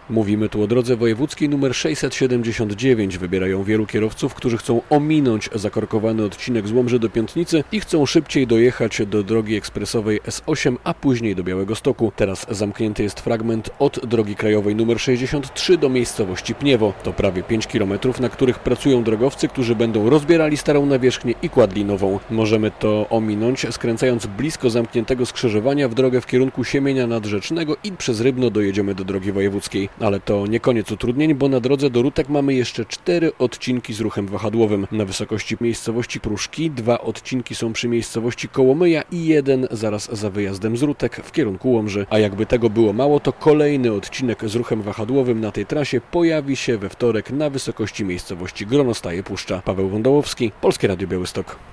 Mówimy tu o drodze wojewódzkiej nr 679. Wybierają wielu kierowców, którzy chcą ominąć zakorkowany odcinek z Łomży do Piątnicy i chcą szybciej dojechać do drogi ekspresowej S8, a później do Białegostoku. Teraz zamknięty jest fragment od drogi krajowej nr 63 do miejscowości Pniewo. To prawie 5 km, na których pracują drogowcy, którzy będą rozbierali starą nawierzchnię i kładli nową. Możemy to ominąć, skręcając blisko zamkniętego skrzyżowania w drogę w kierunku Siemienia Nadrzecznego i przez Rybno dojedziemy do drogi wojewódzkiej. Ale to nie koniec utrudnień, bo na drodze do Rutek mamy jeszcze 4 odcinki z ruchem wahadłowym. Na wysokości miejscowości Pruszki 2 odcinki są przy miejscowości Kołomyja i 1 zaraz za wyjazdem z Rutek w kierunku Łomży. A jakby tego było mało, to kolejny odcinek z ruchem wahadłowym na tej trasie pojawi się we wtorek na wysokości miejscowości Gronostaje Puszcza. Paweł Wądołowski, Polskie Radio Białystok.